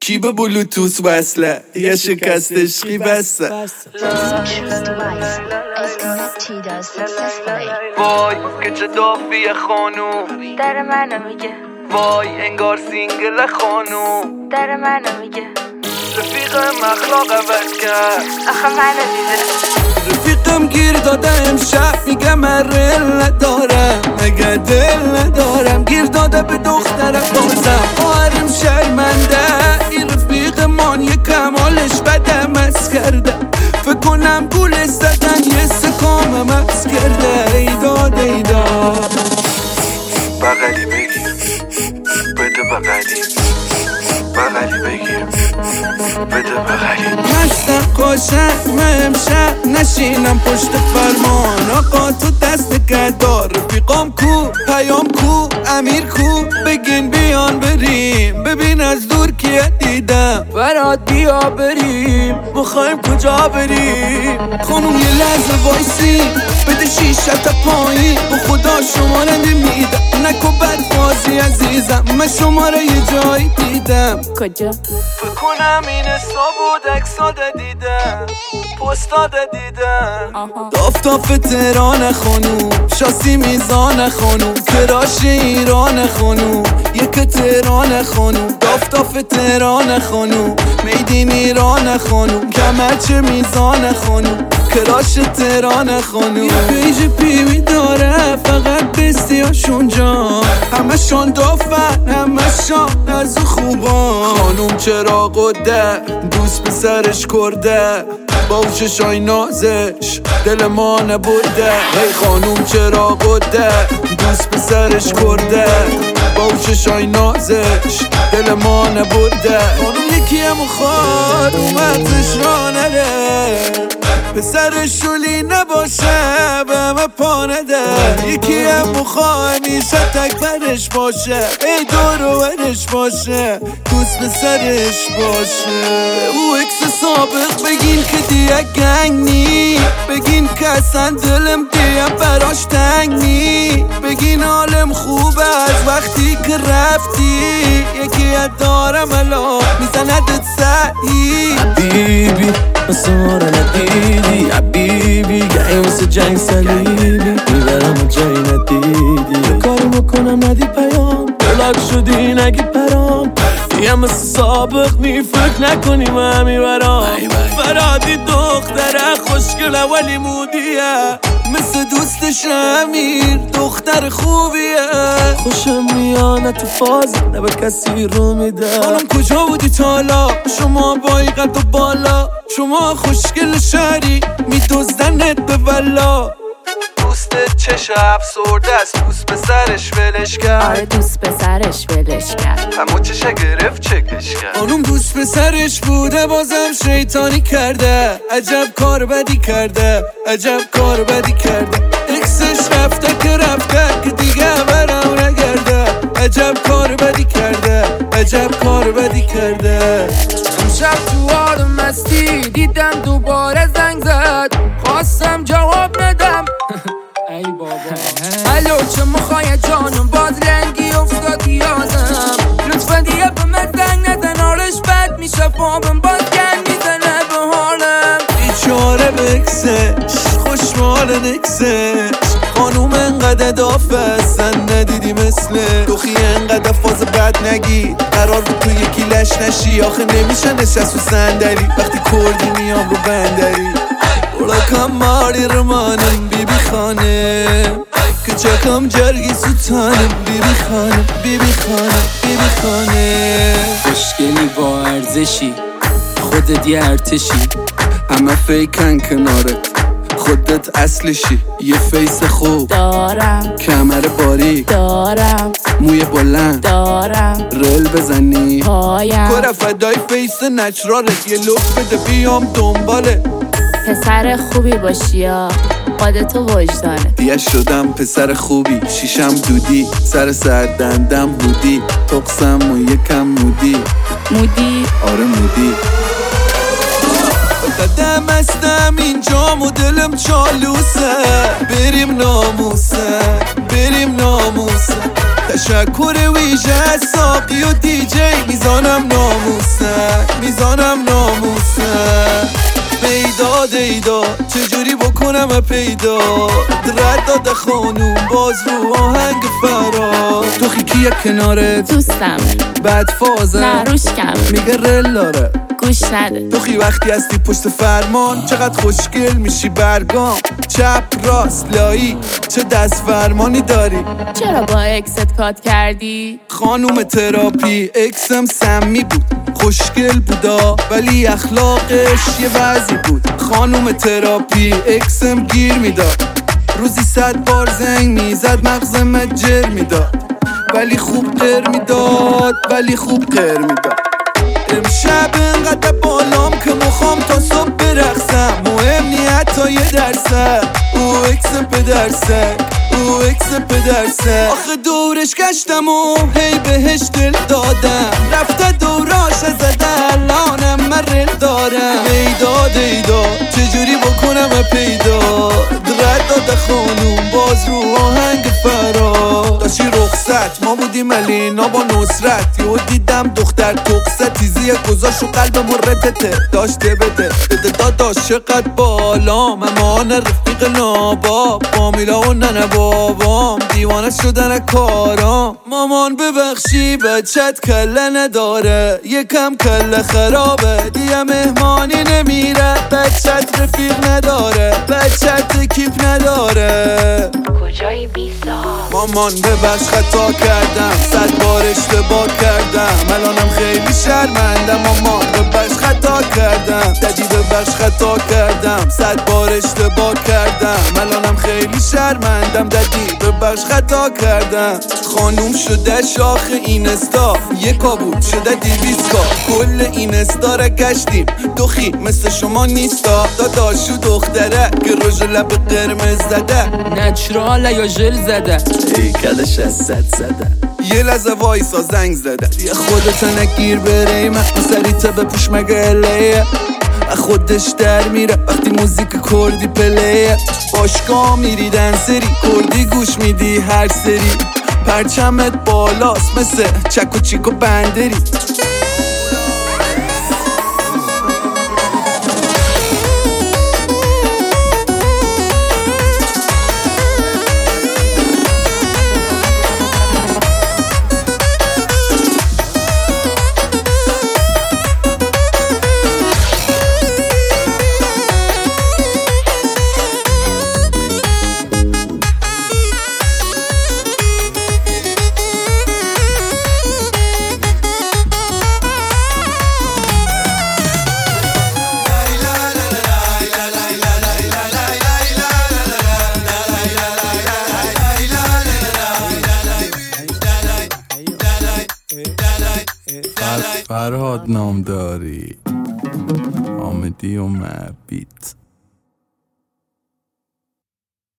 کی به بلوتوث وصله یه شکست عشقی بسته. وای که چه دافیه خانوم در منو میگه، وای انگار سینگل خانوم در منو میگه، رفیقم اخلاق عوض کرد آخه منو دیده. رفیقم گیر داده امشب میگه من رل ندارم، مگه دل ندارم. گیر داده به دخترم بازم آرم شرمنده. این رفیقمان یه کمالش بدم از کرده، فکر کنم گول زدن یه سکامم از کرده. ایداد ایداد بغلی بگیر بده بغلی، بغلی بگیر بده بغلی. مستم قاشق امشب نشینم پشت فرمان. آقا تو دست گدار، رفیقام کو، پیام کو، امیر کو. بگین بیان بریم، ببین از دور کیه دیدم. برات بیا بریم، میخوایم کجا بریم. خانوم یه لحظه وایسی، بده شیشه تا پایین. به خدا شماره نمیدم، نکو بد بازی عزیزم. من شماره یه جایی دیدم. کجا؟ فکر کنم این بود اکساده دیدم، پستاده دیدم. دافتاف تهران خانوم، شاسی میزان خانوم. کراش ایران خانوم، یک تهران خانوم. دافتاف تهران خانوم، میدین ایران خانوم. کمرچه میزان خانوم، کراش تهران خانوم. یه پیج پیوی داره فقط بستیاشون جا، همه شان دافن همه شان از خوبان. خانوم چرا قده دوست به سرش کرده، باوششای نازش دل ما نبرده. ای خانوم چرا قده دوست به سرش کرده، باوششای نازش دل ما نبرده. خانوم یکی هم خواد اومدش را نره، پسر شولی نباشه به همه پا نده. یکی هم بخواه همیشه تک برش باشه، ای دور ورش باشه، دوست به سرش باشه. او اکس سابق بگین که دیگه گنگ نی، بگین که اصلا دلم دیگه براش تنگ نی. بگین حالم خوبه از وقتی که رفتی، یکی دارم الان میزندت سعی. حبیبی مثل ما رو ندیدی، حبیبی گهی مثل جنگ صلیبی، میبرم و جایی ندیدی. کاری بکنم ندی پیام، بلاک شدی نگی پرام. یه مثل سابق نی فکر نکنیم همی برام. فرادی دختره خوشگله ولی مودیه، مثل دوستش امیر دختر خوبیه. خوشم میانه تو فاز نه به کسی رو میده. خانم کجا بودی تالا، شما بایی قد و بالا. شما خوشگل شهری میدوزدنت به ولا. دوستت چشه افسرده است، دوست به سرش ولش کرد. آره دوست به سرش ولش کرد. همون چشه گرفت چکش کرد. خانوم دوست به سرش بوده بازم شیطانی کرده. عجب کار بدی کرده، عجب کار بدی کرده. اکسش رفته که رفته که دیگه برام نگرده. عجب کار بدی کرده، عجب کار بدی کرده. امشب تو حال مستی دیدم دوباره زنگ زد، خواستم جواب ندم. ای بابا الو چه میخوای جانم، باز رنگی افتاد یادم. لطفا دیگه به من زنگ نزن، حالش بد میشه فابم باز گن میزنه به حالم. بیچاره بکسش خوشمال نکسش. خانوم انقدر دافه اصلا ندیدی مثله. دوخی انقدر فاز بد نگی، قرار بود تو یکی لش نشی. آخه نمیشه نشست و صندلی وقتی کردی میام رو بندری. برکم ماری رمانم بیبی خانم، که چکم جرگی سوتانم. بیبی خانم بیبی خانم بیبی خانم. خوشگلی با ارزشی، خودت یه ارتشی. همه فیکن کنارت، خودت اصلشی. یه فیس خوب دارم، کمر باریک دارم، موی بلند دارم، رل بزنی پایم. کره فدای فیس نچرالت. یه لطف بده بیام دنباله. پسر خوبی باشی یا خودتو وجدانه. دیگه شدم پسر خوبی، شیشم دودی، سر دندم هودی، تقسم و یکم مودی. مودی؟ آره مودی. قدم استم اینجا و دلم چالوسه. بریم ناموسه بریم ناموسه. تشکر ویژه ساقی و دیجی میزانم ناموسه. پیدا چجوری بکنم پیدا رد داده خانوم باز رو آهنگ فرار تو خیکی کنارت دوستم بد فازه نه روش کم میگه رل داره گوش نده تو خی وقتی هستی پشت فرمان چقدر خوشگل میشی برگام چپ راست لایی چه دست فرمانی داری چرا با اکست کات کردی؟ خانوم تراپی اکسم سمی بود خوشگل بودا ولی اخلاقش یه وضعی بود خانوم تراپی اکسم گیر میداد روزی 100 بار زنگ میزد مغزم جر میداد ولی خوب قر میداد امشب انقدر بالام که مخوام تا صبح برقصم مهم نی حتی یه درصد او اکس پدرسه آخه دورش گشتم و هی بهش دل دادم رفته دوراش زده الانم من رل دارم ایداد چجوری بکنم پیدا رد داده خانوم باز رو آهنگ فرار داشتی رخصت ما بودیم الینا با نصرت یهو دیدم دختر تقصه تیزی گذاشت و قلب مرتته داشته بده داداش چقدر بالا ممان رفیق ناباب فامیلا و ننه بابام دیوانه شدن کارام مامان ببخشی بچت کله نداره یکم کله خرابه دیگه مهمانی نمیره بچت رفیق نداره بچت کیپ نداره کجایی بیسا مامان ببخش خطا کردم 100 بار اشتباه کردم الانم خیلی شرمندم مامان ببخش خطا کردم ددی ببخش خطا کردم 100 بار اشتباه کردم الانم خیلی شرمندم ددی ببخش خطا کردم خانوم شده شاخ اینستا یکا بود شده 200 کا کل اینستا را گشتیم دوخی مثل شما نیستا داداشو دختره که روژ لب قرمز زده نچرال یا ژل زده کلش از زده یه لحظه وایسا زنگ زده یه خودت نگیر بره مخبو سریته بپوش مگه الیه خودش در میره وقتی موزیک کردی پلیه باشگاه میری دنسری کردی گوش میدی هر سری پرچمت بالاست مثل چک و چیک و بندری فرهاد نامداری آمدی و مبیت